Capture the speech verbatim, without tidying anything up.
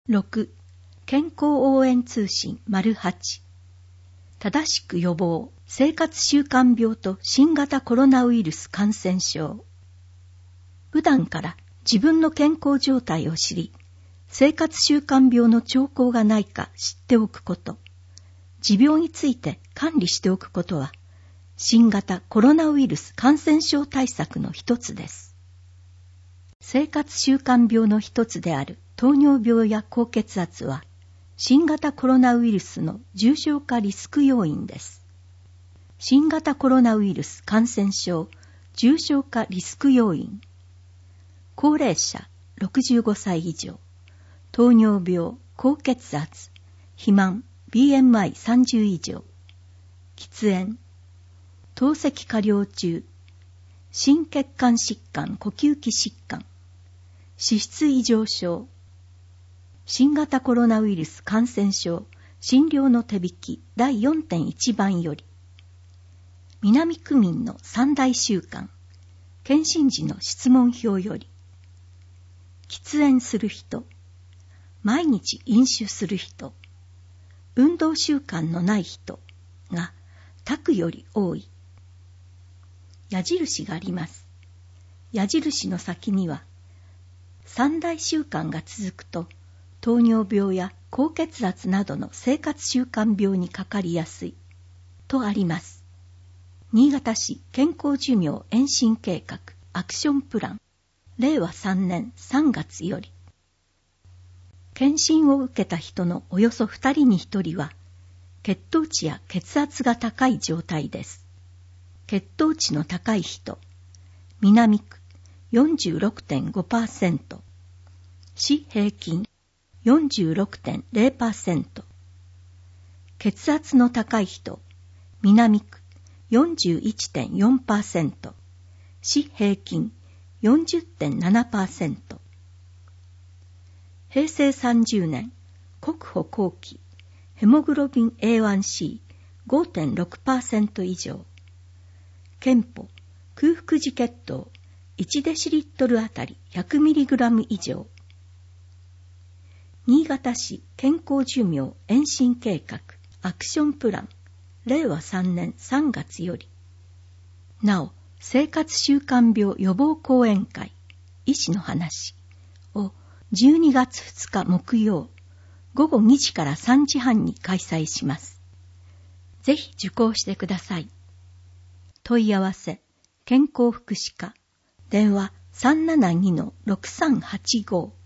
ろく. 健康応援通信 はち. 正しく予防、生活習慣病と新型コロナウイルス感染症。普段から自分の健康状態を知り、生活習慣病の兆候がないか知っておくこと、持病について管理しておくことは、新型コロナウイルス感染症対策の一つです。生活習慣病の一つである糖尿病や高血圧は、新型コロナウイルスの重症化リスク要因です。新型コロナウイルス感染症重症化リスク要因。高齢者ろくじゅうごさい以上、糖尿病、高血圧、肥満、ビーエムアイさんじゅう 以上、喫煙、透析加療中、心血管疾患、呼吸器疾患、脂質異常症、新型コロナウイルス感染症診療の手引きだい よんてんいち 番より、南区民の三大習慣、検診時の質問票より、喫煙する人、毎日飲酒する人、運動習慣のない人が他区より多い。矢印があります。矢印の先には、三大習慣が続くと、糖尿病や高血圧などの生活習慣病にかかりやすいとあります。新潟市健康寿命延伸計画アクションプランれいわさんねんさんがつより、検診を受けた人のおよそふたりにひとりは血糖値や血圧が高い状態です。血糖値の高い人、南区 よんじゅうろくてんごパーセント、市平均 よんじゅうろくてんれいパーセント、血圧の高い人、南区 よんじゅういってんよんパーセント、市平均 よんじゅってんななパーセント。平成さんじゅうねん、国保後期、ヘモグロビン エーワンシーごてんろくパーセント 以上、健保、空腹時血糖いちデシリットルあたり ひゃくミリグラム 以上。新潟市健康寿命延伸計画アクションプランれいわさんねんさんがつより、なお生活習慣病予防講演会医師の話をじゅうにがつふつか木曜ごごにじからさんじはんに開催します。ぜひ受講してください。問い合わせ健康福祉課電話 さんななにのろくさんはちご